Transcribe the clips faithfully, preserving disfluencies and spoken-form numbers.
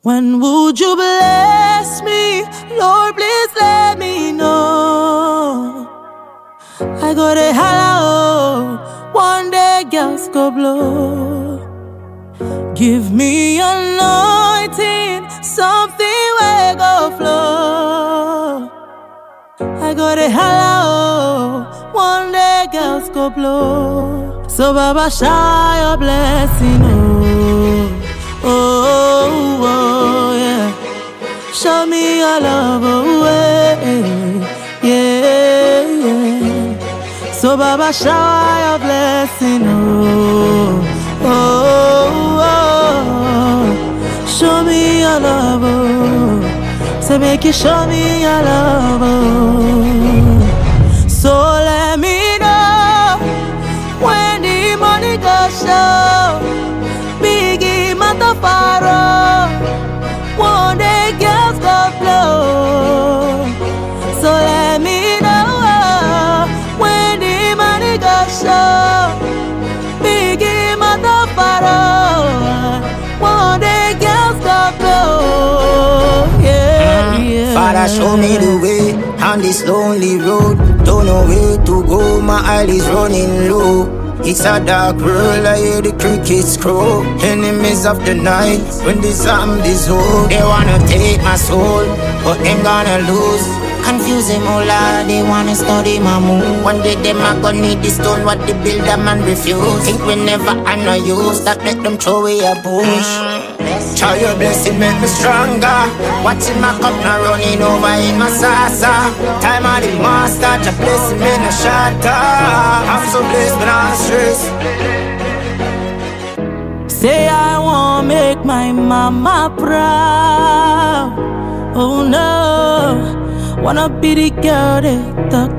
When would you bless me? Lord, please let me know. I got a hello, one day girls go blow. Give me anointing, something will go flow. I got a hello, one day girls go blow. So Baba, shower your blessing, oh, oh, oh, yeah. Show me your love, oh, yeah, yeah. So Baba, shower your blessing, oh, oh, oh. Show me your love, oh. So make you show me your love, oh. So let me know when the money goes show. Biggie Matafaro, one day girls go blow. So let me know when the money goes show. Biggie Matafaro, one day girls go blow. Yeah, mm, yeah. Father, show me the way on this lonely road. Don't know where to go, my eye is running low. It's a dark world, I hear the crickets crow. Enemies of the night, when the zombies hold. They wanna take my soul, but ain't gonna lose. Confuse them all, they wanna study my mood. One day them a gonna need the stone, what the builder man refuse. Think we never honor use, that make them throw away a bush. Try your blessing, make me stronger. Watching my cup now running over in my salsa. Time of the master, to blessing me no shatter. I'm so blessed, but I'm stressed. Say I won't make my mama proud. Oh no, wanna be the girl they talk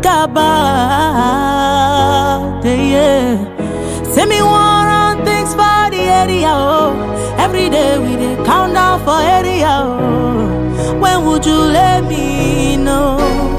about. Yeah, say me want run things for the area. Oh, every day we dey count down for area. Oh, when would you let me know?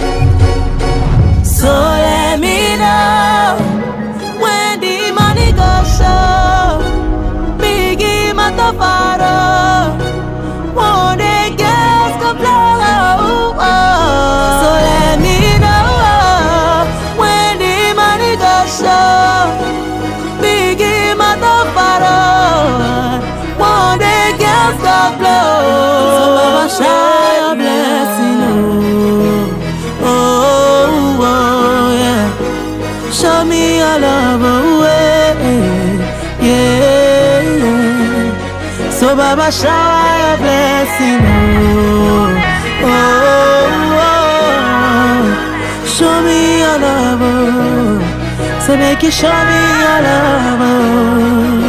So let me know when the money goes show. Biggie Matafaro, one day girls go blow. So let me know when the money goes show. Biggie Matafaro, one day girls go blow. So Baba, shower your blessing, oh, oh, oh, yeah. Show me your love, oh, yeah, yeah. So Baba, shower your blessing, oh, oh, oh. Show me your love, oh. So make you show me your love, oh.